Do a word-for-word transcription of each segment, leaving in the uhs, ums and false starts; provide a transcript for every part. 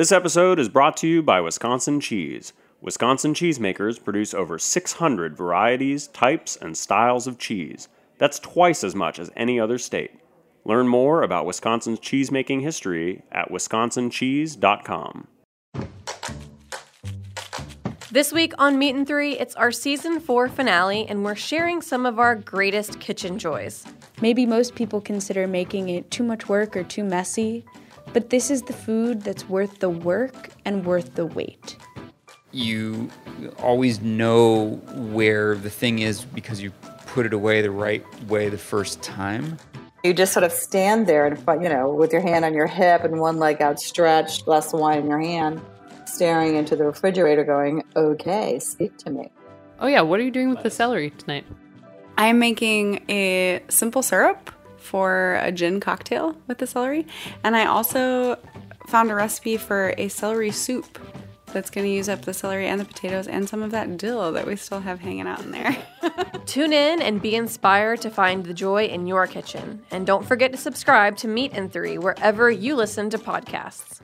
This episode is brought to you by Wisconsin Cheese. Wisconsin cheesemakers produce over six hundred varieties, types, and styles of cheese. That's twice as much as any other state. Learn more about Wisconsin's cheesemaking history at wisconsin cheese dot com. This week on Meat and Three, it's our season four finale, and we're sharing some of our greatest kitchen joys. Maybe most people consider making it too much work or too messy, but this is the food that's worth the work and worth the wait. You always know where the thing is because you put it away the right way the first time. You just sort of stand there, and you know, with your hand on your hip and one leg outstretched, glass of wine in your hand, staring into the refrigerator going, okay, speak to me. Oh yeah, what are you doing with the celery tonight? I'm making a simple syrup for a gin cocktail with the celery. And I also found a recipe for a celery soup that's going to use up the celery and the potatoes and some of that dill that we still have hanging out in there. Tune in and be inspired to find the joy in your kitchen. And don't forget to subscribe to Meat and Three wherever you listen to podcasts.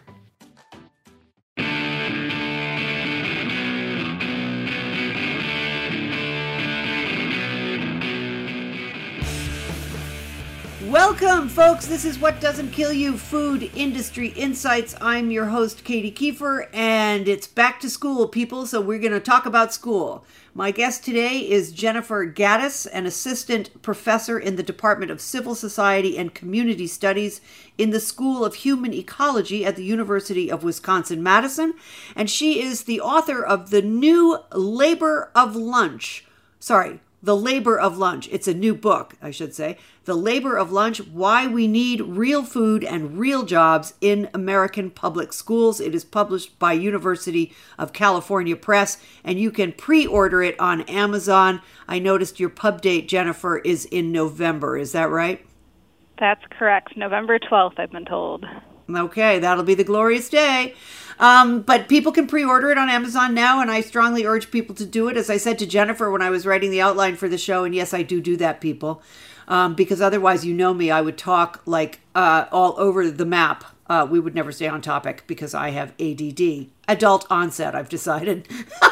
Welcome, folks. This is What Doesn't Kill You, Food Industry Insights. I'm your host, Katie Kiefer, and it's back to school, people, so we're going to talk about school. My guest today is Jennifer Gaddis, an assistant professor in the Department of Civil Society and Community Studies in the School of Human Ecology at the University of Wisconsin-Madison, and she is the author of The New Labor of Lunch. Sorry. The Labor of Lunch. It's a new book, I should say. The Labor of Lunch, Why We Need Real Food and Real Jobs in American Public Schools. It is published by University of California Press, and you can pre-order it on Amazon. I noticed your pub date, Jennifer, is in November. Is that right? That's correct. November twelfth, I've been told. Okay, that'll be the glorious day. Um, but people can pre-order it on Amazon now, and I strongly urge people to do it. As I said to Jennifer when I was writing the outline for the show, and yes, I do do that, people, um, because otherwise, you know me, I would talk like uh, all over the map. Uh, we would never stay on topic because I have A D D. Adult onset, I've decided.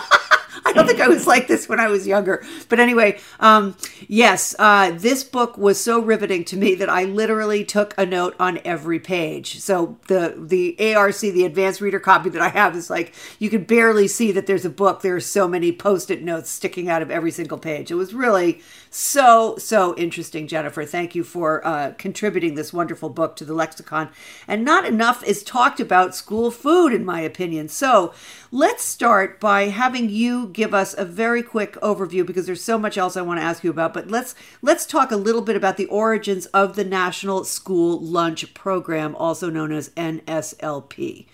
I don't think I was like this when I was younger. But anyway, um, yes, uh, this book was so riveting to me that I literally took a note on every page. So the the A R C, the advanced reader copy that I have, is like, you could barely see that there's a book. There are so many Post-it notes sticking out of every single page. It was really so, so interesting, Jennifer. Thank you for uh, contributing this wonderful book to the lexicon. And not enough is talked about school food, in my opinion. So let's start by having you give us a very quick overview, because there's so much else I want to ask you about. But let's let's talk a little bit about the origins of the National School Lunch Program, also known as N S L P.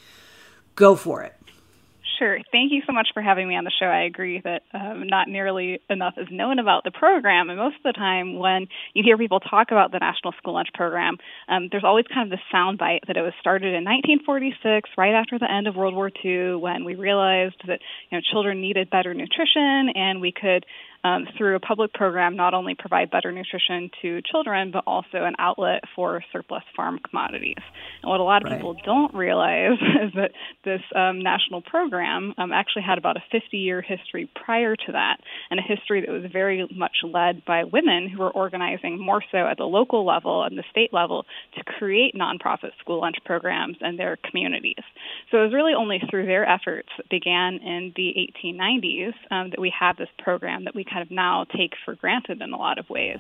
Go for it. Sure. Thank you so much for having me on the show. I agree that um, not nearly enough is known about the program. And most of the time when you hear people talk about the National School Lunch Program, um, there's always kind of the soundbite that it was started in nineteen forty-six, right after the end of World War Two, when we realized that, you know, children needed better nutrition, and we could Um, through a public program, not only provide better nutrition to children, but also an outlet for surplus farm commodities. And what a lot of Right. people don't realize is that this um, national program um, actually had about a fifty-year history prior to that, and a history that was very much led by women who were organizing more so at the local level and the state level to create nonprofit school lunch programs in their communities. So it was really only through their efforts that began in the eighteen nineties um, that we have this program that we kind of now take for granted in a lot of ways.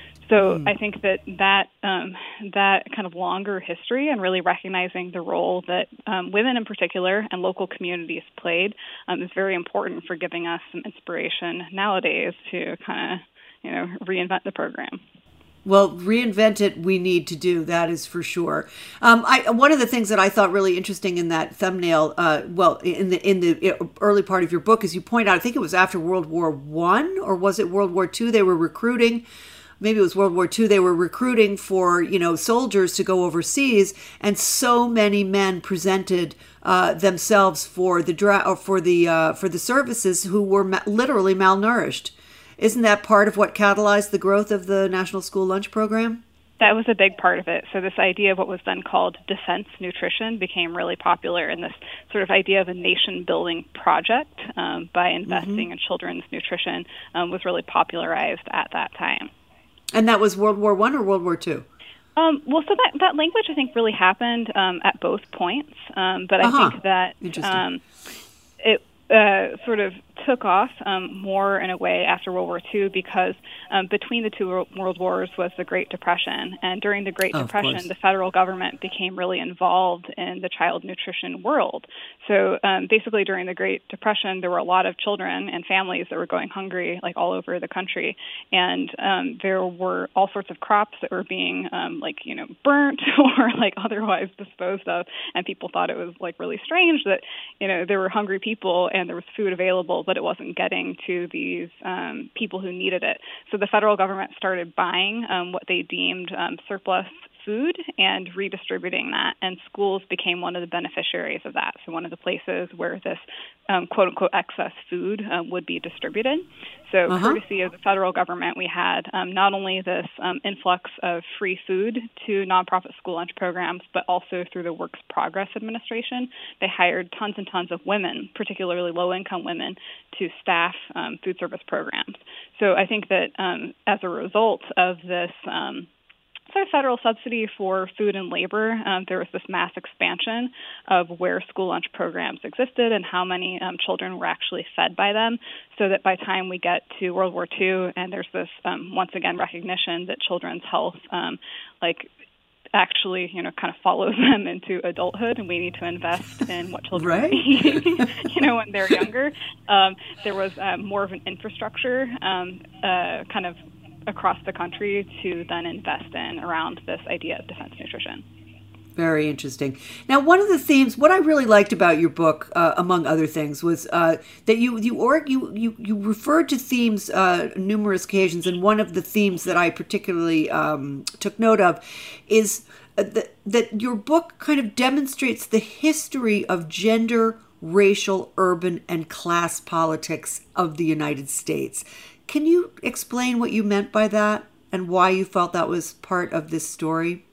So mm. I think that that, um, that kind of longer history and really recognizing the role that um, women in particular and local communities played um, is very important for giving us some inspiration nowadays to kind of, you know, reinvent the program. Well, reinvent it we need to do, that is for sure. Um, I, one of the things that I thought really interesting in that thumbnail, uh, well, in the in the early part of your book, is you point out, I think it was after World War One, or was it World War Two? They were recruiting, maybe it was World War Two, they were recruiting for, you know, soldiers to go overseas, and so many men presented uh, themselves for the dra- or for the uh, for the services who were ma- literally malnourished. Isn't that part of what catalyzed the growth of the National School Lunch Program? That was a big part of it. So this idea of what was then called defense nutrition became really popular, and this sort of idea of a nation-building project um, by investing mm-hmm. in children's nutrition um, was really popularized at that time. And that was World War One or World War Two? Um, well, so that, that language, I think, really happened um, at both points. Um, but I uh-huh. think that um, it uh, sort of took off um, more in a way after World War Two because um, between the two world wars was the Great Depression. And during the Great oh, Depression, the federal government became really involved in the child nutrition world. So um, basically during the Great Depression, there were a lot of children and families that were going hungry like all over the country. And um, there were all sorts of crops that were being um, like, you know, burnt or like otherwise disposed of. And people thought it was like really strange that, you know, there were hungry people and there was food available, but it wasn't getting to these um, people who needed it. So the federal government started buying um, what they deemed um, surplus food and redistributing that, and schools became one of the beneficiaries of that. So one of the places where this um, quote-unquote excess food um, would be distributed. So uh-huh. courtesy of the federal government, we had um, not only this um, influx of free food to nonprofit school lunch programs, but also through the Works Progress Administration, they hired tons and tons of women, particularly low-income women, to staff um, food service programs. So I think that um, as a result of this um, sort of federal subsidy for food and labor, um, there was this mass expansion of where school lunch programs existed and how many um, children were actually fed by them, so that by the time we get to World War Two, and there's this, um, once again, recognition that children's health, um, like, actually, you know, kind of follows them into adulthood, and we need to invest in what children right. need, you know, when they're younger. Um, there was um, more of an infrastructure um, uh, kind of across the country to then invest in around this idea of defense nutrition. Very interesting. Now, one of the themes, what I really liked about your book, uh, among other things, was uh, that you you or you you you referred to themes uh, numerous occasions, and one of the themes that I particularly um, took note of is that that your book kind of demonstrates the history of gender, racial, urban, and class politics of the United States. Can you explain what you meant by that and why you felt that was part of this story?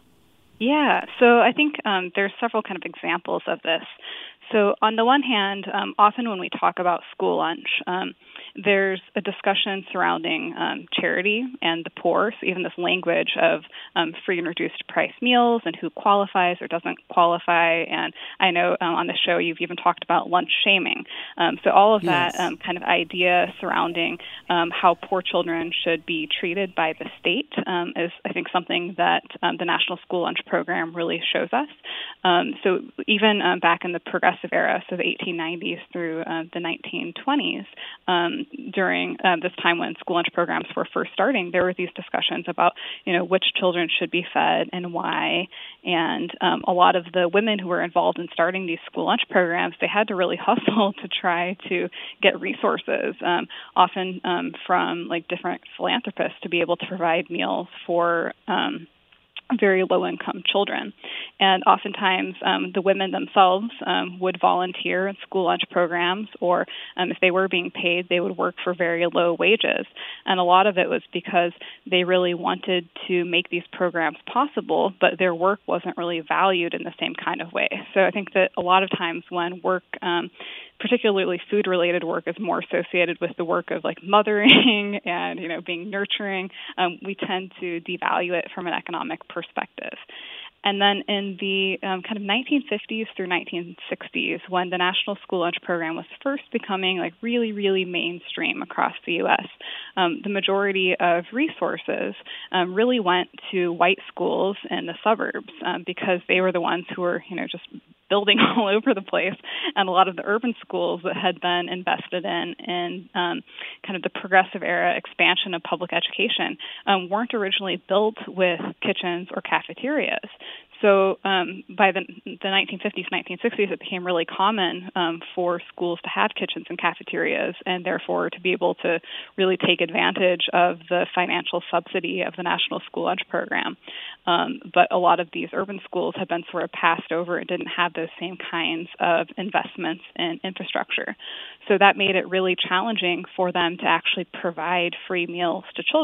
Yeah, so I think um, there's several kind of examples of this. So on the one hand, um, often when we talk about school lunch, um, there's a discussion surrounding um, charity and the poor, so even this language of um, free and reduced price meals and who qualifies or doesn't qualify. And I know um, on the show you've even talked about lunch shaming. Um, so all of yes. that um, kind of idea surrounding um, how poor children should be treated by the state um, is, I think, something that um, the National School Lunch Program really shows us. Um, so even um, back in the progressive era, so the eighteen nineties through uh, the nineteen twenties, um, during uh, this time when school lunch programs were first starting, there were these discussions about, you know, which children should be fed and why. And um, a lot of the women who were involved in starting these school lunch programs, they had to really hustle to try to get resources, um, often um, from like different philanthropists, to be able to provide meals for um, very low-income children. And oftentimes um, the women themselves um, would volunteer in school lunch programs, or um, if they were being paid, they would work for very low wages. And a lot of it was because they really wanted to make these programs possible, but their work wasn't really valued in the same kind of way. So I think that a lot of times when work, um, particularly food-related work, is more associated with the work of like mothering and, you know, being nurturing, um, we tend to devalue it from an economic perspective. And then in the um, kind of nineteen fifties through nineteen sixties, when the National School Lunch Program was first becoming like really, really mainstream across the U S, um, the majority of resources um, really went to white schools in the suburbs um, because they were the ones who were, you know, just building all over the place. And a lot of the urban schools that had been invested in in um, kind of the progressive era expansion of public education um, weren't originally built with kitchens or cafeterias. So um, by the, the nineteen fifties, nineteen sixties, it became really common um, for schools to have kitchens and cafeterias, and therefore to be able to really take advantage of the financial subsidy of the National School Lunch Program. Um, but a lot of these urban schools have been sort of passed over and didn't have those same kinds of investments in infrastructure. So that made it really challenging for them to actually provide free meals to children.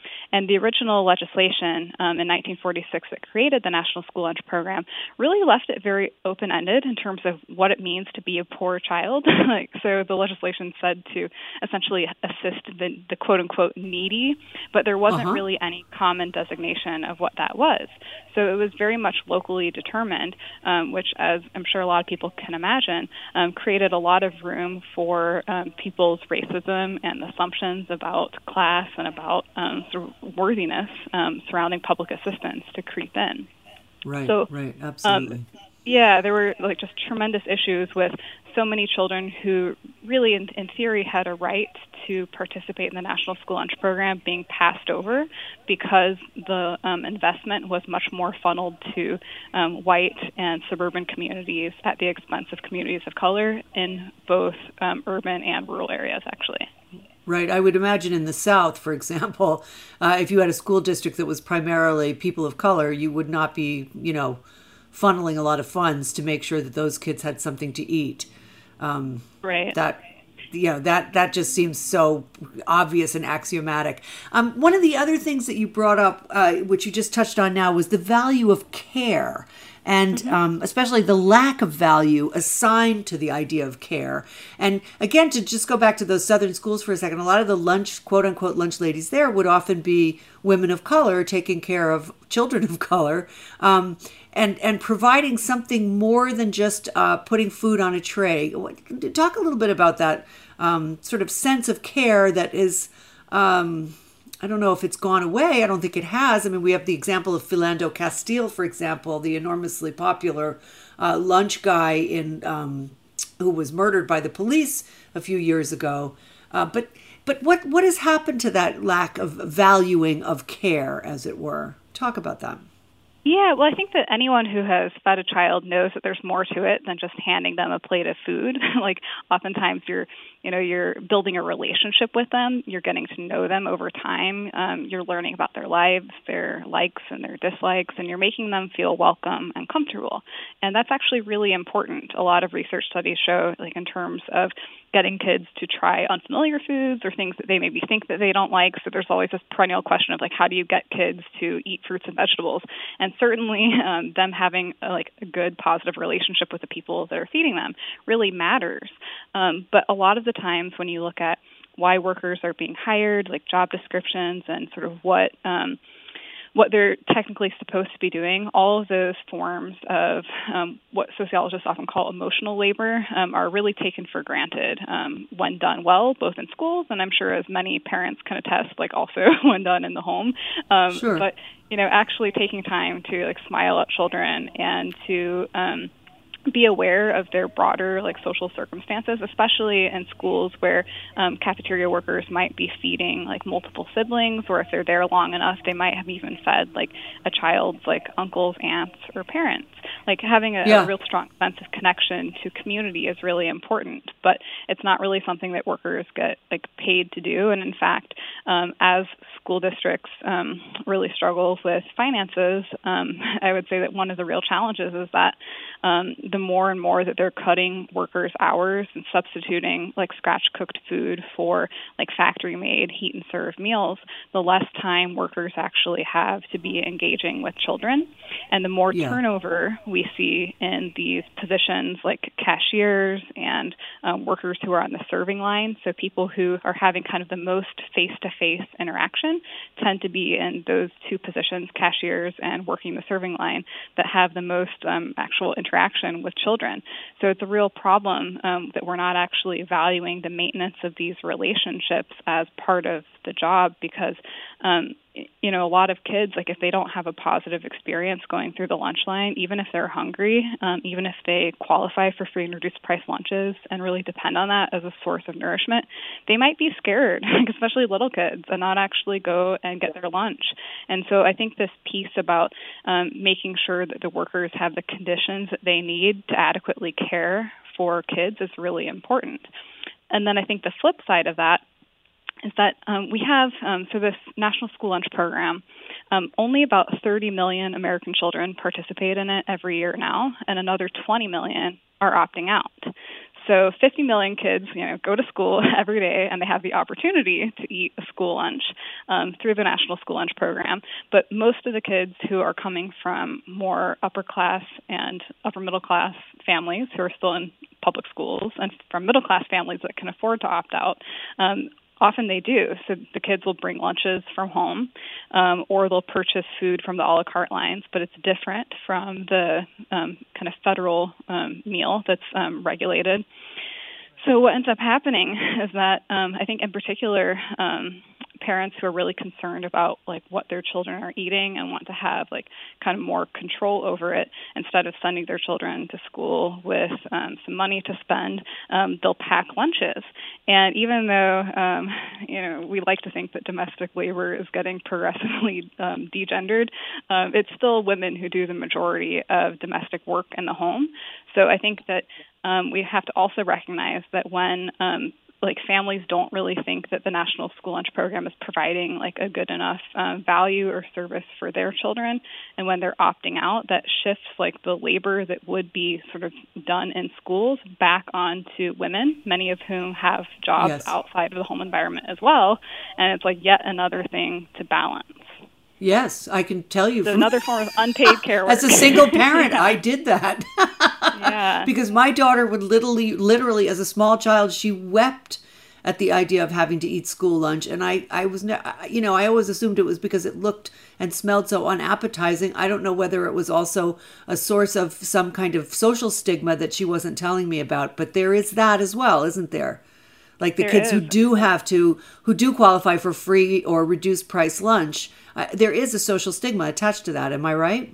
And the original legislation um, in nineteen forty-six that created the National School Lunch Program really left it very open-ended in terms of what it means to be a poor child. like, so the legislation said to essentially assist the, the quote-unquote needy, but there wasn't Uh-huh. really any common designation of what that was. So it was very much locally determined, um, which, as I'm sure a lot of people can imagine, um, created a lot of room for um, people's racism and assumptions about class and about um, sort of worthiness um, surrounding public assistance to creep in. Right, So, right, absolutely. Um, yeah, there were like just tremendous issues with so many children who really, in, in theory, had a right to participate in the National School Lunch Program being passed over because the um, investment was much more funneled to um, white and suburban communities at the expense of communities of color in both um, urban and rural areas, actually. Right. I would imagine in the South, for example, uh, if you had a school district that was primarily people of color, you would not be, you know, funneling a lot of funds to make sure that those kids had something to eat. Um, right. That, you know, that, that just seems so obvious and axiomatic. Um, one of the other things that you brought up, uh, which you just touched on now, was the value of care. And mm-hmm. um, especially the lack of value assigned to the idea of care. And again, to just go back to those Southern schools for a second, a lot of the lunch, quote unquote, lunch ladies there would often be women of color taking care of children of color, um, and, and providing something more than just uh, putting food on a tray. Talk a little bit about that um, sort of sense of care that is... Um, I don't know if it's gone away. I don't think it has. I mean, we have the example of Philando Castile, for example, the enormously popular uh, lunch guy in um, who was murdered by the police a few years ago. Uh, but but what what has happened to that lack of valuing of care, as it were? Talk about that. Yeah, well, I think that anyone who has fed a child knows that there's more to it than just handing them a plate of food. Like, oftentimes you're, you know, you're building a relationship with them. You're getting to know them over time. Um, you're learning about their lives, their likes and their dislikes, and you're making them feel welcome and comfortable. And that's actually really important. A lot of research studies show, like, in terms of getting kids to try unfamiliar foods or things that they maybe think that they don't like. So there's always this perennial question of, like, how do you get kids to eat fruits and vegetables? And certainly um, them having a, like a good, positive relationship with the people that are feeding them really matters. Um, but a lot of the times when you look at why workers are being hired, like job descriptions and sort of what um, what they're technically supposed to be doing, all of those forms of um, what sociologists often call emotional labor um, are really taken for granted um, when done well, both in schools and I'm sure as many parents can attest, like also when done in the home. Um, sure. But, you know, actually taking time to like smile at children and to um, be aware of their broader like social circumstances, especially in schools where um, cafeteria workers might be feeding like multiple siblings, or if they're there long enough, they might have even fed like a child's like uncles, aunts, or parents. Like having a, yeah. a real strong sense of connection to community is really important, but it's not really something that workers get like paid to do. And in fact, um, as school districts um, really struggles with finances, um, I would say that one of the real challenges is that um, the more and more that they're cutting workers' hours and substituting like scratch-cooked food for like factory-made heat and serve meals, the less time workers actually have to be engaging with children. And the more yeah. turnover we see in these positions like cashiers and um, workers who are on the serving line, so people who are having kind of the most face-to-face interaction tend to be in those two positions, cashiers and working the serving line, that have the most um, actual interaction with children. So it's a real problem um, that we're not actually valuing the maintenance of these relationships as part of the job, because um, you know, a lot of kids, like if they don't have a positive experience going through the lunch line, even if they're hungry, um, even if they qualify for free and reduced price lunches and really depend on that as a source of nourishment, they might be scared, like especially little kids, and not actually go and get their lunch. And so I think this piece about um, making sure that the workers have the conditions that they need to adequately care for kids is really important. And then I think the flip side of that is that um, we have, um, so this National School Lunch Program, um, only about thirty million American children participate in it every year now, and another twenty million are opting out. So fifty million kids, you know, go to school every day, and they have the opportunity to eat a school lunch um, through the National School Lunch Program. But most of the kids who are coming from more upper class and upper middle class families who are still in public schools, and from middle class families that can afford to opt out, um, often they do. So the kids will bring lunches from home, um, or they'll purchase food from the a la carte lines, but it's different from the um, kind of federal um, meal that's um, regulated. So what ends up happening is that um, I think in particular um, parents who are really concerned about like what their children are eating and want to have like kind of more control over it, instead of sending their children to school with um, some money to spend, um, they'll pack lunches. And even though um, you know we like to think that domestic labor is getting progressively um, degendered, um, it's still women who do the majority of domestic work in the home. So I think that um, we have to also recognize that when um, like families don't really think that the National School Lunch Program is providing like a good enough um, value or service for their children, and when they're opting out, that shifts like the labor that would be sort of done in schools back onto women, many of whom have jobs Yes. outside of the home environment as well, and it's like yet another thing to balance. Yes, I can tell you. So from, another form of unpaid care work. as a single parent, I did that. Yeah. Because my daughter would literally, literally, as a small child, she wept at the idea of having to eat school lunch. And I, I was, ne- you know, I always assumed it was because it looked and smelled so unappetizing. I don't know whether it was also a source of some kind of social stigma that she wasn't telling me about. But there is that as well, isn't there? Like the There kids who is. do have to, who do qualify for free or reduced price lunch, uh, there is a social stigma attached to that. Am I right?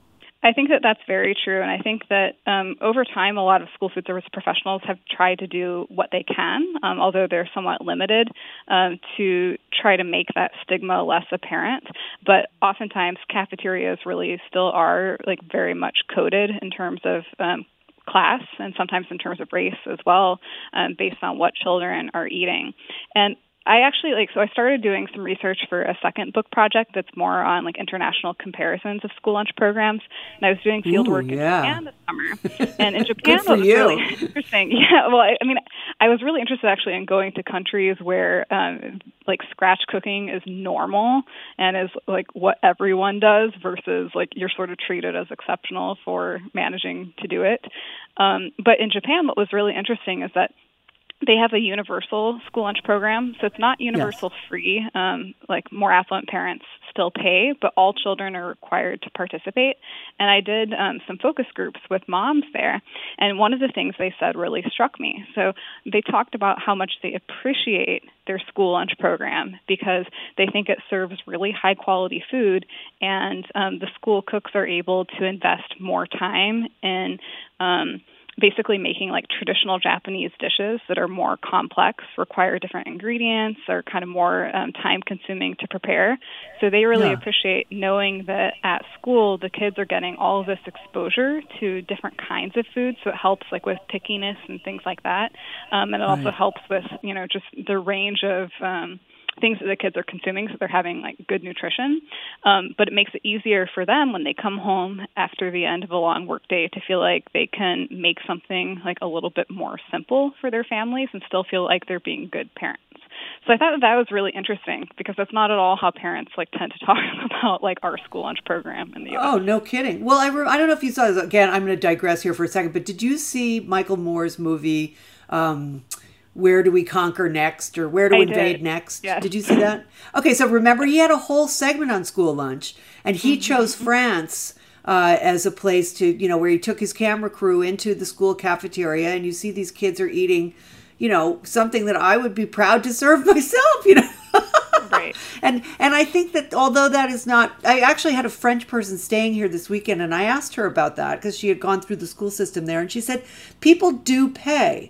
I think that that's very true, and I think that um, over time, a lot of school food service professionals have tried to do what they can, um, although they're somewhat limited, um, to try to make that stigma less apparent. But oftentimes, cafeterias really still are like very much coded in terms of um, class, and sometimes in terms of race as well, um, based on what children are eating. And I actually like, so I started doing some research for a second book project that's more on like international comparisons of school lunch programs. And I was doing field Ooh, work in yeah. Japan this summer. And in Japan, Good for it was you. really interesting. Yeah, well, I, I mean, I was really interested actually in going to countries where um, like scratch cooking is normal and is like what everyone does versus like you're sort of treated as exceptional for managing to do it. Um, but in Japan, what was really interesting is that they have a universal school lunch program, so it's not universal Yes. free. Um, like more affluent parents still pay, but all children are required to participate. And I did um, some focus groups with moms there, and one of the things they said really struck me. So they talked about how much they appreciate their school lunch program because they think it serves really high quality food, and um, the school cooks are able to invest more time in um, basically making like traditional Japanese dishes that are more complex, require different ingredients, are kind of more um, time consuming to prepare. So they really Yeah. appreciate knowing that at school the kids are getting all of this exposure to different kinds of food. So it helps like with pickiness and things like that. Um, and it also Right. helps with, you know, just the range of um, things that the kids are consuming, so they're having like good nutrition. Um, but it makes it easier for them when they come home after the end of a long work day to feel like they can make something like a little bit more simple for their families and still feel like they're being good parents. So I thought that, that was really interesting because that's not at all how parents like tend to talk about like our school lunch program in the U S. Oh, no kidding. Well, I, re- I don't know if you saw this. Again, I'm going to digress here for a second, but did you see Michael Moore's movie, um, Where Do We Conquer Next, or Where to I Invade did. Next? Yes. Did you see that? Okay, so remember he had a whole segment on school lunch, and he chose France uh, as a place to, you know, where he took his camera crew into the school cafeteria, and you see these kids are eating, you know, something that I would be proud to serve myself, you know. Right. And and I think that although that is not, I actually had a French person staying here this weekend, and I asked her about that because she had gone through the school system there, and she said people do pay.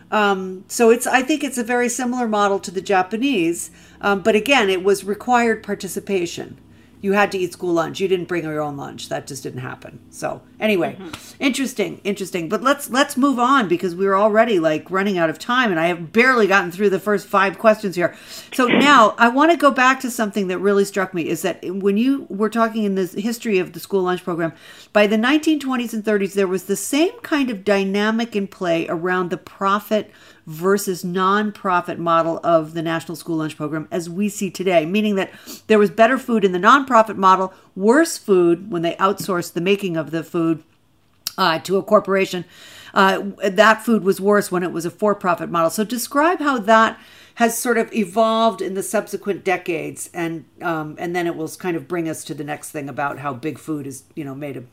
Um, so it's, I think it's a very similar model to the Japanese, um, but again, it was required participation. You had to eat school lunch. You didn't bring your own lunch. That just didn't happen. So anyway, mm-hmm. interesting, interesting. But let's let's move on because we're already like running out of time, and I have barely gotten through the first five questions here. So now I want to go back to something that really struck me is that when you were talking in the history of the school lunch program, by the nineteen twenties and thirties, there was the same kind of dynamic in play around the profit versus non-profit model of the National School Lunch Program as we see today, meaning that there was better food in the non-profit model, worse food when they outsourced the making of the food uh, to a corporation. Uh, that food was worse when it was a for-profit model. So describe how that has sort of evolved in the subsequent decades, and um, and then it will kind of bring us to the next thing about how big food is, you know, made of...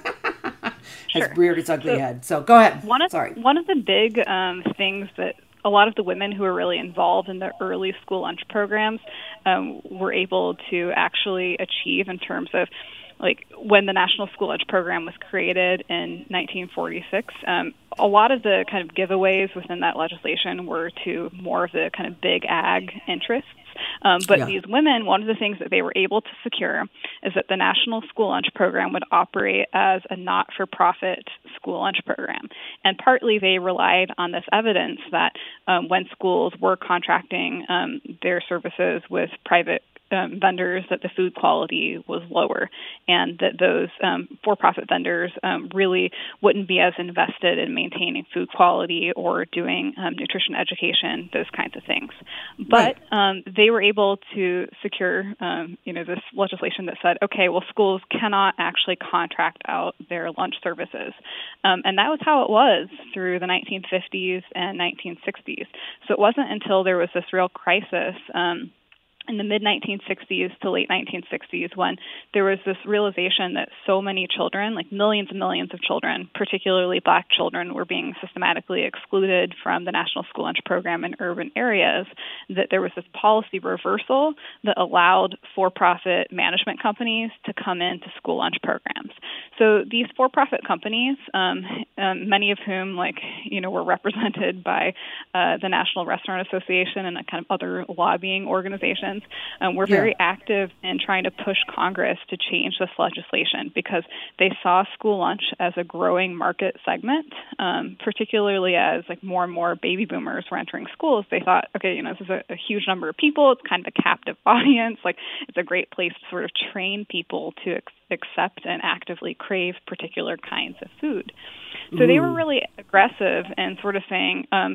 has Sure. reared its ugly So head. So go ahead. One of, Sorry. One of the big um, things that a lot of the women who were really involved in the early school lunch programs um, were able to actually achieve in terms of, like, when the National School Lunch Program was created in nineteen forty-six, um, a lot of the kind of giveaways within that legislation were to more of the kind of big ag interests. Um, but Yeah. these women, one of the things that they were able to secure is that the National School Lunch Program would operate as a not-for-profit school lunch program. And partly they relied on this evidence that um, when schools were contracting um, their services with private Um, vendors, that the food quality was lower, and that those um, for-profit vendors um, really wouldn't be as invested in maintaining food quality or doing um, nutrition education, those kinds of things. But Right. um, they were able to secure, um, you know, this legislation that said, okay, well, schools cannot actually contract out their lunch services, um, and that was how it was through the nineteen fifties and nineteen sixties. So it wasn't until there was this real crisis Um, in the mid nineteen sixties to late nineteen sixties, when there was this realization that so many children, like millions and millions of children, particularly black children, were being systematically excluded from the National School Lunch Program in urban areas, that there was this policy reversal that allowed for-profit management companies to come into school lunch programs. So these for-profit companies, um, um, many of whom, like, you know, were represented by uh, the National Restaurant Association and a kind of other lobbying organizations, Um, were very Yeah. active in trying to push Congress to change this legislation because they saw school lunch as a growing market segment, um, particularly as like more and more baby boomers were entering schools. They thought, okay, you know, this is a, a huge number of people. It's kind of a captive audience. Like, it's a great place to sort of train people to ex- accept and actively crave particular kinds of food. So they were really aggressive and sort of saying, um,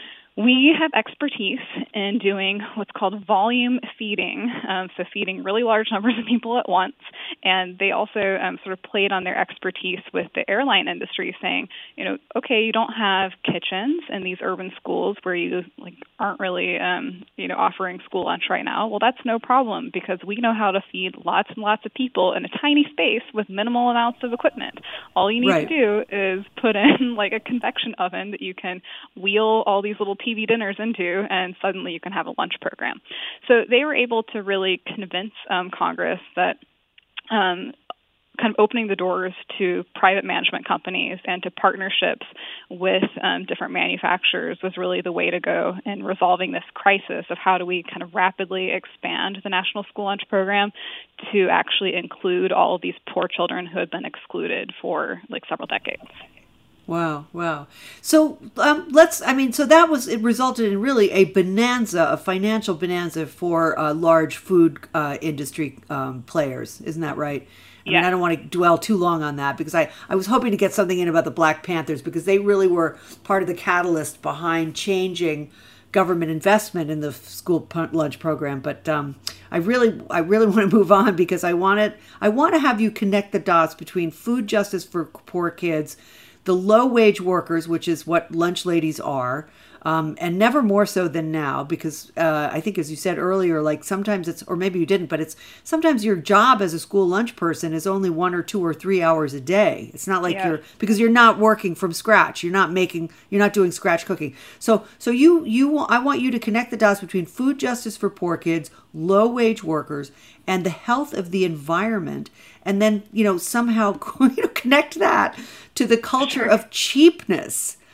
we have expertise in doing what's called volume feeding, um, so feeding really large numbers of people at once. And they also um, sort of played on their expertise with the airline industry, saying, you know, okay, you don't have kitchens in these urban schools where you like aren't really, um, you know, offering school lunch right now. Well, that's no problem because we know how to feed lots and lots of people in a tiny space with minimal amounts of equipment. All you need Right. to do is put in like a convection oven that you can wheel all these little T V dinners into, and suddenly you can have a lunch program. So they were able to really convince um, Congress that um, kind of opening the doors to private management companies and to partnerships with um, different manufacturers was really the way to go in resolving this crisis of how do we kind of rapidly expand the National School Lunch Program to actually include all of these poor children who had been excluded for like several decades. Wow, wow. So um, let's, I mean, so that was, it resulted in really a bonanza, a financial bonanza for uh, large food uh, industry um, players. Isn't that right? I mean, Yeah. I don't want to dwell too long on that because I, I was hoping to get something in about the Black Panthers because they really were part of the catalyst behind changing government investment in the school lunch program. But um, I really, I really want to move on because I want it, I want to have you connect the dots between food justice for poor kids, the low-wage workers, which is what lunch ladies are, um, and never more so than now, because uh, I think, as you said earlier, like sometimes it's, or maybe you didn't, but it's sometimes your job as a school lunch person is only one or two or three hours a day. It's not like Yeah. you're, because you're not working from scratch. You're not making, you're not doing scratch cooking. So, so you, you, I want you to connect the dots between food justice for poor kids, low-wage workers, and the health of the environment, and then, you know, somehow you know, connect that to the culture Sure. of cheapness.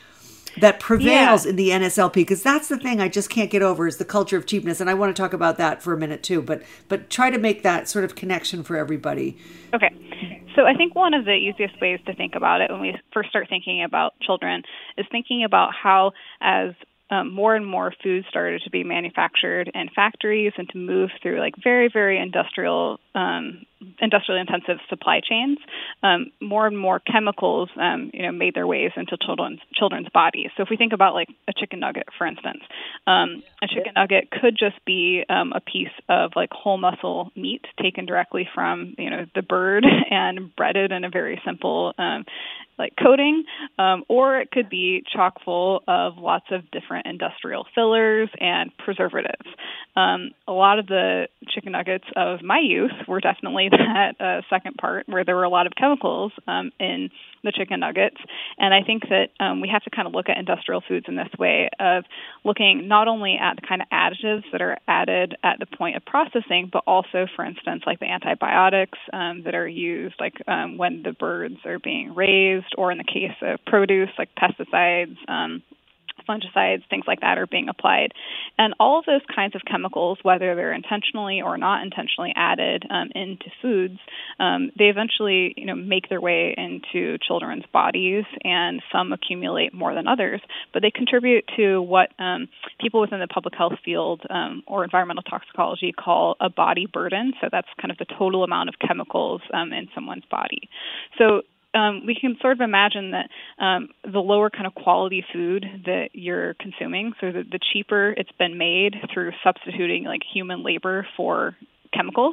that prevails Yeah. in the N S L P, because that's the thing I just can't get over is the culture of cheapness. And I want to talk about that for a minute too, but but try to make that sort of connection for everybody. Okay. So I think one of the easiest ways to think about it when we first start thinking about children is thinking about how as um, more and more food started to be manufactured in factories and to move through like very, very industrial, um, industrially intensive supply chains, um, more and more chemicals, um, you know, made their ways into children's children's bodies. So if we think about like a chicken nugget, for instance, um, a chicken nugget could just be um, a piece of like whole muscle meat taken directly from, you know, the bird and breaded in a very simple um, like coating, um, or it could be chock full of lots of different industrial fillers and preservatives. Um, a lot of the chicken nuggets of my youth were definitely that uh, second part where there were a lot of chemicals um, in the chicken nuggets. And I think that um, we have to kind of look at industrial foods in this way of looking not only at the kind of additives that are added at the point of processing, but also, for instance, like the antibiotics um, that are used like um, when the birds are being raised, or in the case of produce, like pesticides, um, fungicides, things like that are being applied. And all of those kinds of chemicals, whether they're intentionally or not intentionally added um, into foods, um, they eventually, you know, make their way into children's bodies, and some accumulate more than others. But they contribute to what um, people within the public health field um, or environmental toxicology call a body burden. So that's kind of the total amount of chemicals um, in someone's body. So Um, we can sort of imagine that um, the lower kind of quality food that you're consuming, so the, the cheaper it's been made through substituting like human labor for chemicals,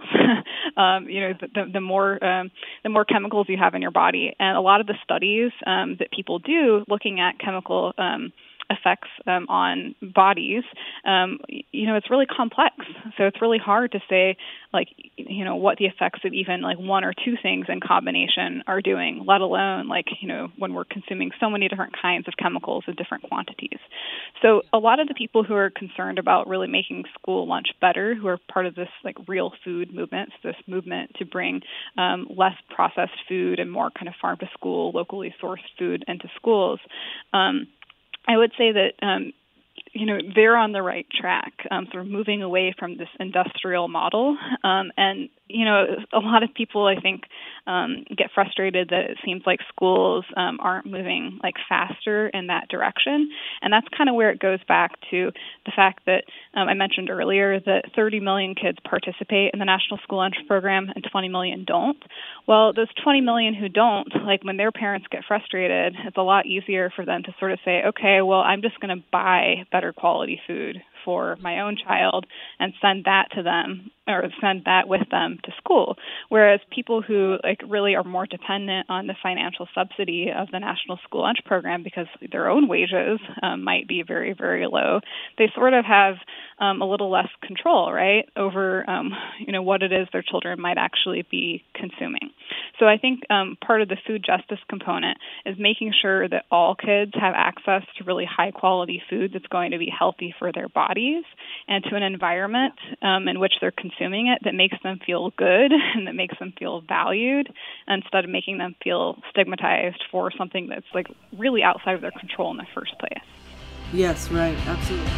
um, you know, the, the, the more um, the more chemicals you have in your body. And a lot of the studies um, that people do looking at chemical um, effects um, on bodies, um, you know, it's really complex. So it's really hard to say, like, you know, what the effects of even like one or two things in combination are doing, let alone like, you know, when we're consuming so many different kinds of chemicals in different quantities. So a lot of the people who are concerned about really making school lunch better, who are part of this like real food movement, so this movement to bring um, less processed food and more kind of farm to school, locally sourced food into schools, um, I would say that, um, you know, they're on the right track, um, sort of moving away from this industrial model. Um, and, you know, a lot of people, I think, um, get frustrated that it seems like schools um, aren't moving like faster in that direction. And that's kind of where it goes back to the fact that um, I mentioned earlier that thirty million kids participate in the National School Lunch Program and twenty million don't. Well, those twenty million who don't, like when their parents get frustrated, it's a lot easier for them to sort of say, okay, well, I'm just going to buy better quality food for my own child and send that to them, or send that with them to school. Whereas people who like really are more dependent on the financial subsidy of the National School Lunch Program because their own wages um, might be very, very low, they sort of have um, a little less control, right, over um, you know what it is their children might actually be consuming. So I think um, part of the food justice component is making sure that all kids have access to really high quality food that's going to be healthy for their bodies and to an environment um, in which they're consuming it that makes them feel good and that makes them feel valued, instead of making them feel stigmatized for something that's like really outside of their control in the first place. Yes, right, absolutely.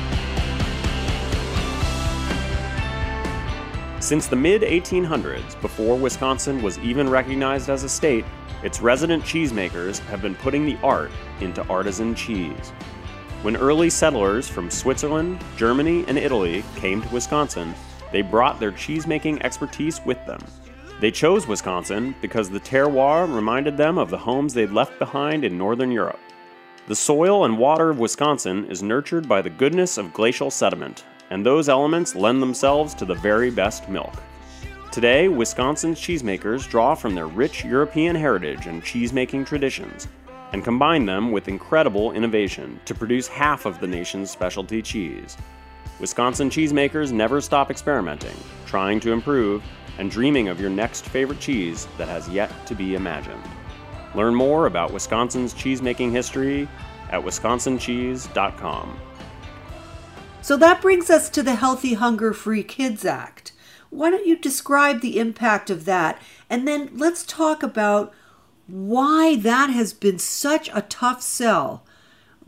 Since the mid eighteen hundreds, before Wisconsin was even recognized as a state, its resident cheesemakers have been putting the art into artisan cheese. When early settlers from Switzerland, Germany, and Italy came to Wisconsin, they brought their cheesemaking expertise with them. They chose Wisconsin because the terroir reminded them of the homes they'd left behind in Northern Europe. The soil and water of Wisconsin is nurtured by the goodness of glacial sediment, and those elements lend themselves to the very best milk. Today, Wisconsin's cheesemakers draw from their rich European heritage and cheesemaking traditions, and combine them with incredible innovation to produce half of the nation's specialty cheese. Wisconsin cheesemakers never stop experimenting, trying to improve, and dreaming of your next favorite cheese that has yet to be imagined. Learn more about Wisconsin's cheesemaking history at wisconsin cheese dot com. So that brings us to the Healthy Hunger Free Kids Act. Why don't you describe the impact of that? And then let's talk about why that has been such a tough sell. Like,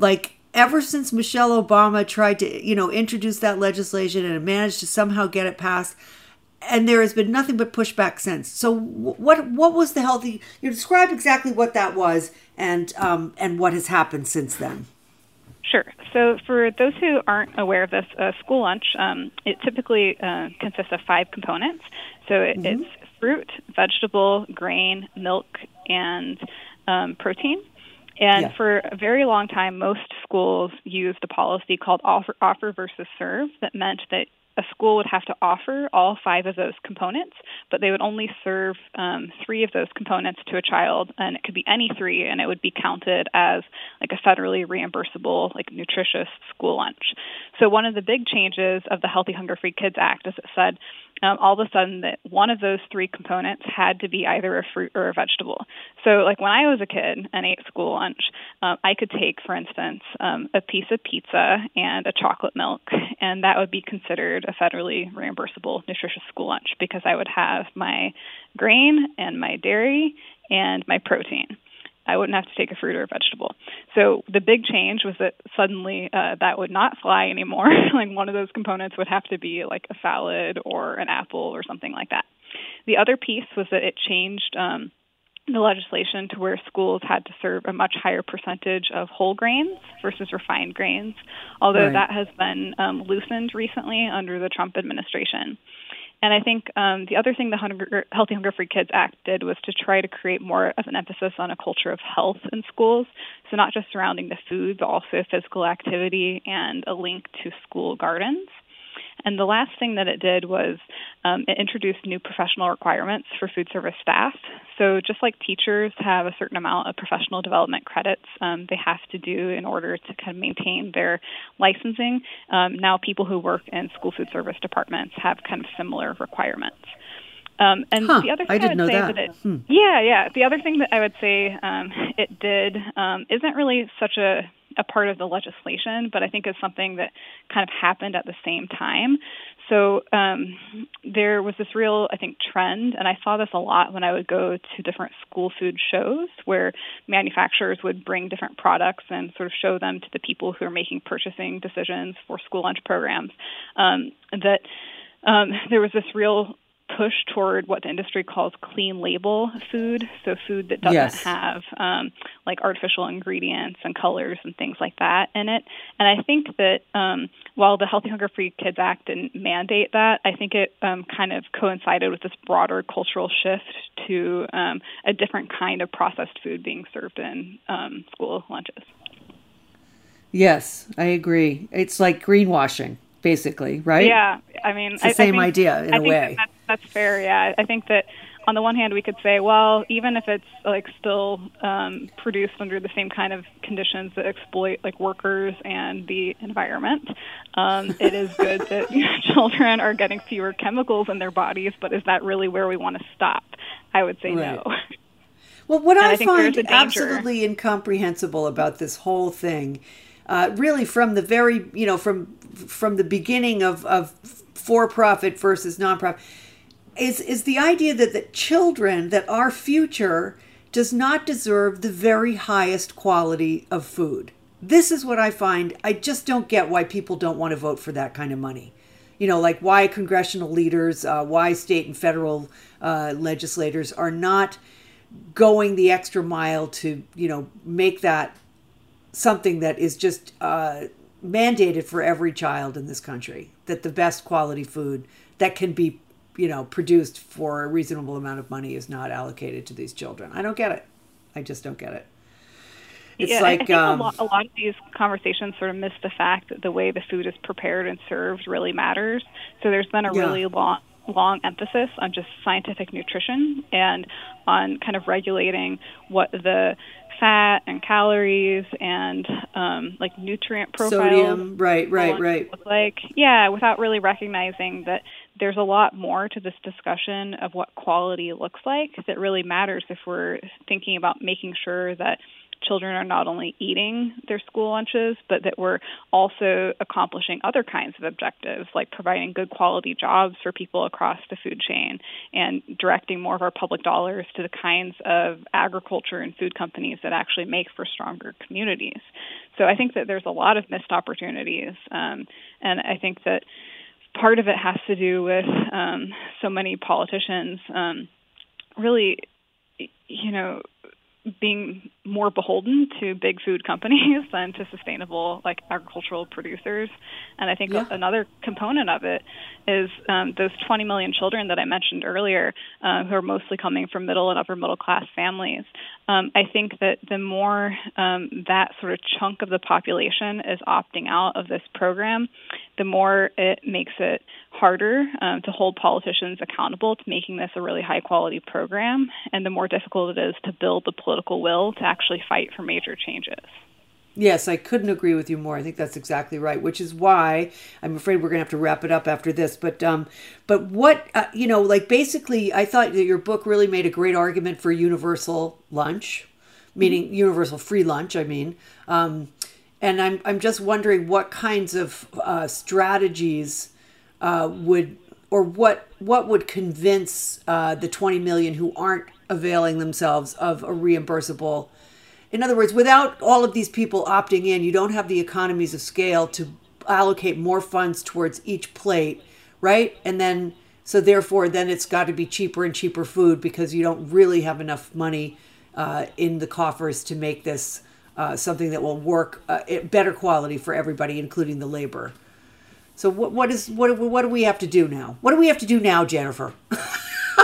ever since Michelle Obama tried to, you know, introduce that legislation and managed to somehow get it passed, and there has been nothing but pushback since. So what what was the healthy, you describe exactly what that was and um, and what has happened since then. Sure. So for those who aren't aware of this, uh, school lunch, um, it typically uh, consists of five components. So it, mm-hmm. it's fruit, vegetable, grain, milk, and um, protein. And yeah. for a very long time, most schools used a policy called offer, offer versus serve that meant that a school would have to offer all five of those components, but they would only serve um, three of those components to a child, and it could be any three, and it would be counted as like a federally reimbursable, like nutritious school lunch. So one of the big changes of the Healthy Hunger Free Kids Act is it said um, all of a sudden that one of those three components had to be either a fruit or a vegetable. So like when I was a kid and ate school lunch, um, I could take, for instance, um, a piece of pizza and a chocolate milk, and that would be considered a federally reimbursable nutritious school lunch because I would have my grain and my dairy and my protein. I wouldn't have to take a fruit or a vegetable. So the big change was that suddenly uh, that would not fly anymore. Like one of those components would have to be like a salad or an apple or something like that. The other piece was that it changed um, the legislation to where schools had to serve a much higher percentage of whole grains versus refined grains, although right. that has been um, loosened recently under the Trump administration. And I think um, the other thing the Hunger, Healthy Hunger Free Kids Act did was to try to create more of an emphasis on a culture of health in schools, so not just surrounding the food, but also physical activity and a link to school gardens. And the last thing that it did was um, it introduced new professional requirements for food service staff. So just like teachers have a certain amount of professional development credits um, they have to do in order to kind of maintain their licensing, um, now people who work in school food service departments have kind of similar requirements. Um, and huh, the other thing I, I, didn't would know say that. that it, hmm. yeah, yeah. The other thing that I would say um, it did um, isn't really such a, a part of the legislation, but I think is something that kind of happened at the same time. So um, there was this real, I think, trend, and I saw this a lot when I would go to different school food shows where manufacturers would bring different products and sort of show them to the people who are making purchasing decisions for school lunch programs, um, that um, there was this real push toward what the industry calls clean label food, so food that doesn't yes. have um, like artificial ingredients and colors and things like that in it. And I think that um, while the Healthy Hunger Free Kids Act didn't mandate that, I think it um, kind of coincided with this broader cultural shift to um, a different kind of processed food being served in um, school lunches. Yes, I agree. It's like greenwashing, basically, right? Yeah, I mean, it's the I, same I think, idea in I a think way. That that's, that's fair. Yeah, I think that on the one hand, we could say, well, even if it's like still um, produced under the same kind of conditions that exploit like workers and the environment, um, it is good that you know, children are getting fewer chemicals in their bodies. But is that really where we want to stop? I would say right. no. Well, what and I, I think find there's a absolutely incomprehensible about this whole thing, uh, really from the very, you know, from from the beginning of, of for-profit versus non-profit, is is the idea that the children, that our future does not deserve the very highest quality of food. This is what I find. I just don't get why people don't want to vote for that kind of money. You know, like why congressional leaders, uh, why state and federal uh, legislators are not going the extra mile to, you know, make that something that is just uh, mandated for every child in this country, that the best quality food that can be, you know, produced for a reasonable amount of money is not allocated to these children. I don't get it. I just don't get it. It's yeah, like I think um, a, lot, a lot of these conversations sort of miss the fact that the way the food is prepared and served really matters. So there's been a yeah. really long long emphasis on just scientific nutrition and on kind of regulating what the fat and calories and um, like nutrient profiles sodium, right, right, right. look like. Yeah, without really recognizing that there's a lot more to this discussion of what quality looks like that really matters if we're thinking about making sure that children are not only eating their school lunches, but that we're also accomplishing other kinds of objectives, like providing good quality jobs for people across the food chain and directing more of our public dollars to the kinds of agriculture and food companies that actually make for stronger communities. So I think that there's a lot of missed opportunities, um, and I think that part of it has to do with um, so many politicians um, really, you know, being more beholden to big food companies than to sustainable, like, agricultural producers. And I think yeah. another component of it is um, those twenty million children that I mentioned earlier, uh, who are mostly coming from middle and upper middle class families. Um, I think that the more um, that sort of chunk of the population is opting out of this program, the more it makes it harder um, to hold politicians accountable to making this a really high quality program, and the more difficult it is to build the political will to actually fight for major changes. Yes, I couldn't agree with you more. I think that's exactly right, which is why I'm afraid we're going to have to wrap it up after this. But um, but what, uh, you know, like basically, I thought that your book really made a great argument for universal lunch, meaning mm-hmm. universal free lunch, I mean. Um, and I'm, I'm just wondering what kinds of uh, strategies uh, would, or what, what would convince uh, the twenty million who aren't availing themselves of a reimbursable. In other words, without all of these people opting in, you don't have the economies of scale to allocate more funds towards each plate, right? And then, so therefore, then it's got to be cheaper and cheaper food because you don't really have enough money uh, in the coffers to make this uh, something that will work uh, better quality for everybody, including the labor. So what, what is what what do we have to do now? What do we have to do now, Jennifer? Well,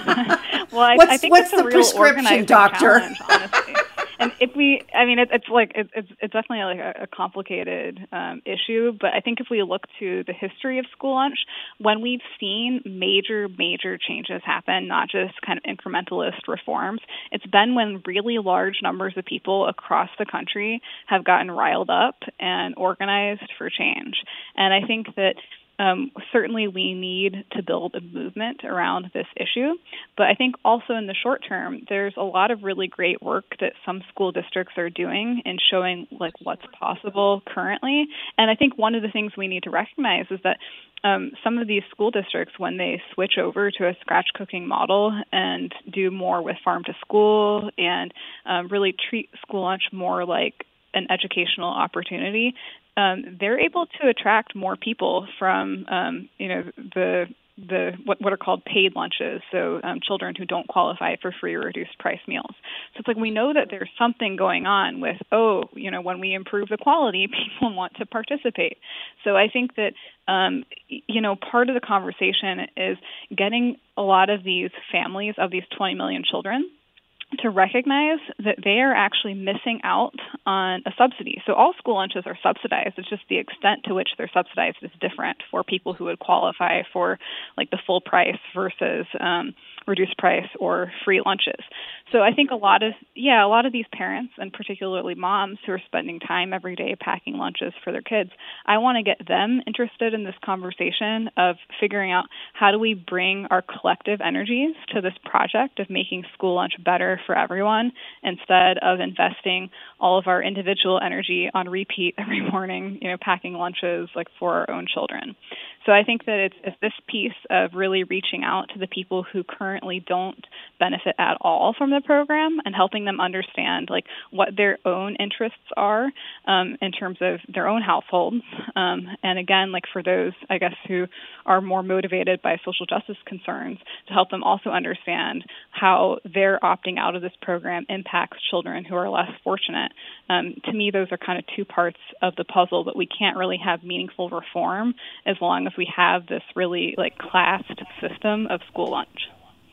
I, what's, I think what's it's the a real prescription, doctor? Honestly. And if we, I mean, it, it's like, it, it's it's definitely like a, a complicated um, issue, but I think if we look to the history of school lunch, when we've seen major, major changes happen, not just kind of incrementalist reforms, it's been when really large numbers of people across the country have gotten riled up and organized for change. And I think that Um, certainly we need to build a movement around this issue, but I think also in the short term, there's a lot of really great work that some school districts are doing in showing like what's possible currently. And I think one of the things we need to recognize is that um, some of these school districts, when they switch over to a scratch cooking model and do more with farm to school and um, really treat school lunch more like an educational opportunity, Um, they're able to attract more people from, um, you know, the the what, what are called paid lunches, so um, children who don't qualify for free or reduced price meals. So it's like we know that there's something going on with, oh, you know, when we improve the quality, people want to participate. So I think that, um, you know, part of the conversation is getting a lot of these families of these twenty million children to recognize that they are actually missing out on a subsidy. So all school lunches are subsidized. It's just the extent to which they're subsidized is different for people who would qualify for like the full price versus um, reduced price or free lunches. So I think a lot of, yeah, a lot of these parents, and particularly moms who are spending time every day packing lunches for their kids, I want to get them interested in this conversation of figuring out how do we bring our collective energies to this project of making school lunch better for everyone instead of investing all of our individual energy on repeat every morning, you know, packing lunches like for our own children. So I think that it's, it's this piece of really reaching out to the people who currently don't benefit at all from the program and helping them understand like what their own interests are um, in terms of their own household. Um, and again, like for those, I guess, who are more motivated by social justice concerns, to help them also understand how their opting out of this program impacts children who are less fortunate. Um, to me, those are kind of two parts of the puzzle, but we can't really have meaningful reform as long as we have this really like classed system of school lunch.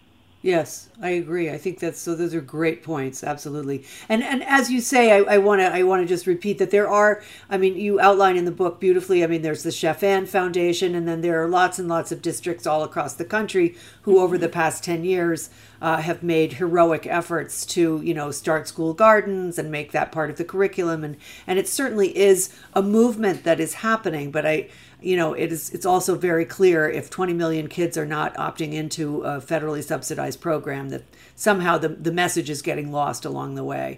Yes, I agree. I think that's so. Those are great points. Absolutely. And and as you say, I want to I want to just repeat that there are. I mean, you outline in the book beautifully. I mean, there's the Chef Ann Foundation, and then there are lots and lots of districts all across the country who, over the past ten years, uh, have made heroic efforts to you know start school gardens and make that part of the curriculum. And and it certainly is a movement that is happening. But I. You know, it is. It's also very clear if twenty million kids are not opting into a federally subsidized program that somehow the, the message is getting lost along the way.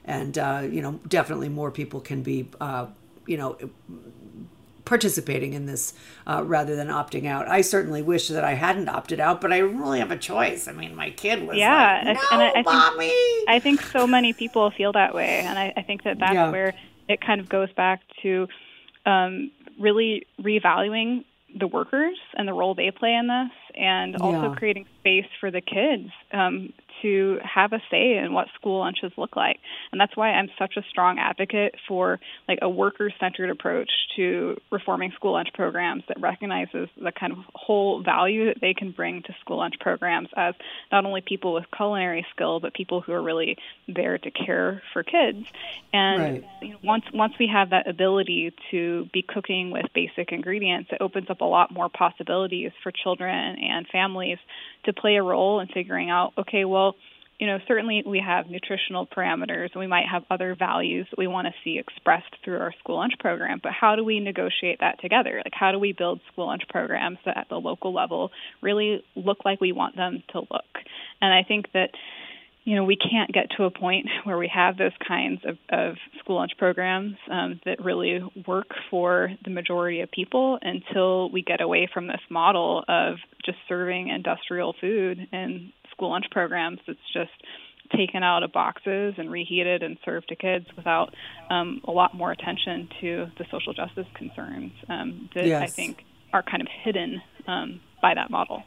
and uh, you know, definitely more people can be, uh, you know, participating in this uh, rather than opting out. I certainly wish that I hadn't opted out, but I didn't really have a choice. I mean, my kid was yeah, like, no, and I, I mommy! Think, I think so many people feel that way, and I, I think that that's Yeah. where it kind of goes back to um, really revaluing the workers and the role they play in this, and also Yeah. creating space for the kids um, to have a say in what school lunches look like. And that's why I'm such a strong advocate for like a worker-centered approach to reforming school lunch programs that recognizes the kind of whole value that they can bring to school lunch programs as not only people with culinary skill, but people who are really there to care for kids. And Right. you know, once once we have that ability to be cooking with basic ingredients, it opens up a lot more possibilities for children and families to play a role in figuring out, okay, well, you know, certainly we have nutritional parameters and we might have other values that we want to see expressed through our school lunch program, but how do we negotiate that together? Like, how do we build school lunch programs that at the local level really look like we want them to look? And I think that, you know, we can't get to a point where we have those kinds of, of school lunch programs um, that really work for the majority of people until we get away from this model of just serving industrial food in school lunch programs that's just taken out of boxes and reheated and served to kids without um, a lot more attention to the social justice concerns um, that Yes. I think are kind of hidden um, by that model.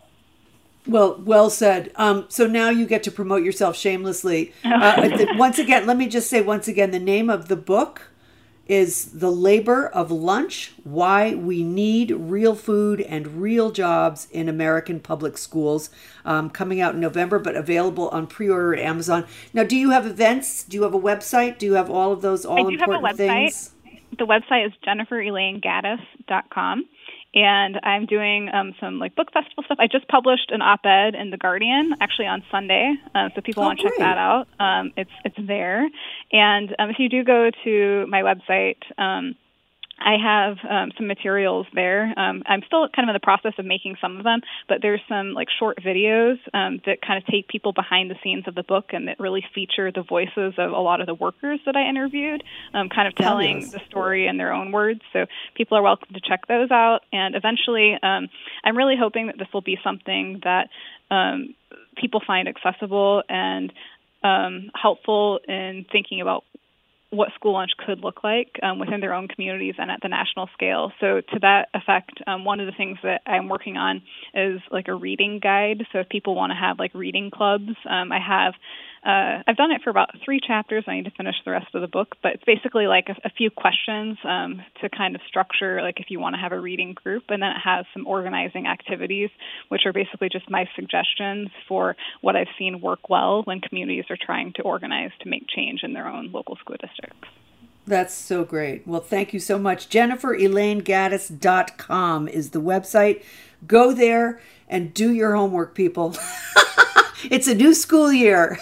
Well, well said. Um, so now you get to promote yourself shamelessly. Uh, th- once again, let me just say once again, the name of the book is The Labor of Lunch, Why We Need Real Food and Real Jobs in American Public Schools, um, coming out in November, but available on pre-order at Amazon. Now, do you have events? Do you have a website? Do you have all of those all I do have a important website. things? The website is jennifer elaine gaddis dot com. And I'm doing um, some like book festival stuff. I just published an op-ed in The Guardian, actually on Sunday. Uh, so if people Oh, want to check great. that out, um, it's it's there. And um, if you do go to my website, um, I have um, some materials there. Um, I'm still kind of in the process of making some of them, but there's some like short videos um, that kind of take people behind the scenes of the book and that really feature the voices of a lot of the workers that I interviewed, um, kind of telling Fabulous. the story in their own words. So people are welcome to check those out. And eventually, um, I'm really hoping that this will be something that um, people find accessible and um, helpful in thinking about what school lunch could look like um, within their own communities and at the national scale. So to that effect, um, one of the things that I'm working on is like a reading guide. So if people want to have like reading clubs, um, I have, uh, I've done it for about three chapters. I need to finish the rest of the book, but it's basically like a, a few questions um, to kind of structure, like if you want to have a reading group, and then it has some organizing activities, which are basically just my suggestions for what I've seen work well when communities are trying to organize to make change in their own local school districts. That's so great. Well, thank you so much. jennifer elaine gaddis dot com is the website. Go there and do your homework, people. It's a new school year.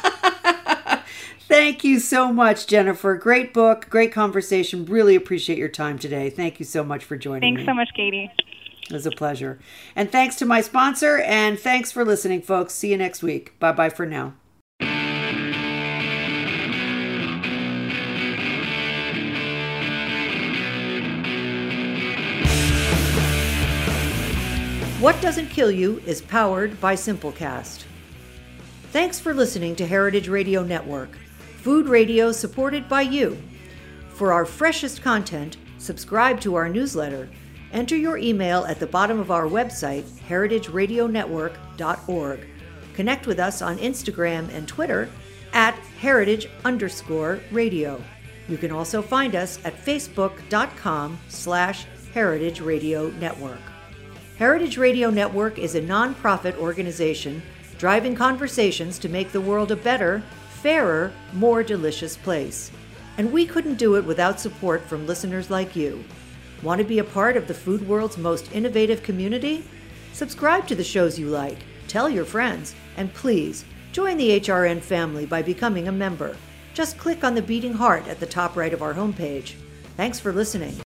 Thank you so much, Jennifer. Great book, great conversation. Really appreciate your time today. Thank you so much for joining Thanks me. so much, Katie. It was a pleasure. And thanks to my sponsor, and thanks for listening, folks. See you next week. Bye-bye for now. What Doesn't Kill You is powered by Simplecast. Thanks for listening to Heritage Radio Network, food radio supported by you. For our freshest content, subscribe to our newsletter. Enter your email at the bottom of our website, heritage radio network dot org. Connect with us on Instagram and Twitter at heritage underscore radio. You can also find us at facebook.com slash heritage radio network. Heritage Radio Network is a nonprofit organization driving conversations to make the world a better, fairer, more delicious place. And we couldn't do it without support from listeners like you. Want to be a part of the food world's most innovative community? Subscribe to the shows you like, tell your friends, and please join the H R N family by becoming a member. Just click on the beating heart at the top right of our homepage. Thanks for listening.